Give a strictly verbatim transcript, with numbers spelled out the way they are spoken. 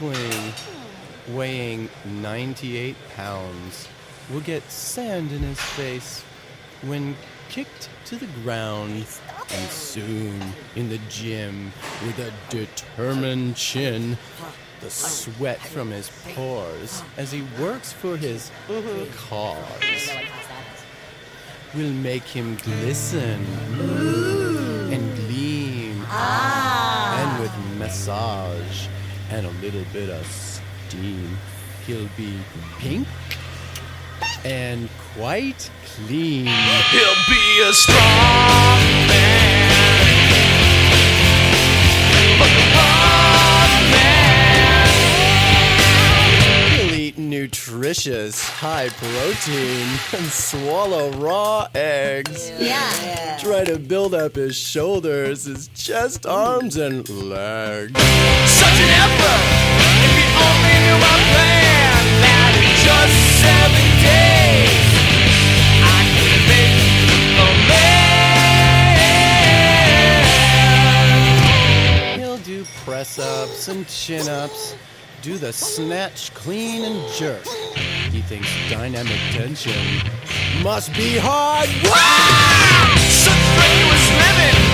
weakling weighing ninety-eight pounds will get sand in his face when kicked to the ground, and soon in the gym with a determined chin, the sweat from his pores as he works for his cause will make him glisten and gleam, and with massage and a little bit of steam, he'll be pink and quite clean. He'll be a strong man, but the wrong man. He'll eat nutritious, high protein and swallow raw eggs. Yeah. Try to build up his shoulders, his chest, arms, and legs. Such an effort! If you only knew my plan, that in just seven days I could make a man. He'll do press-ups and chin-ups, do the snatch, clean, and jerk. He thinks dynamic tension must be hard. Wow! Such strenuous living!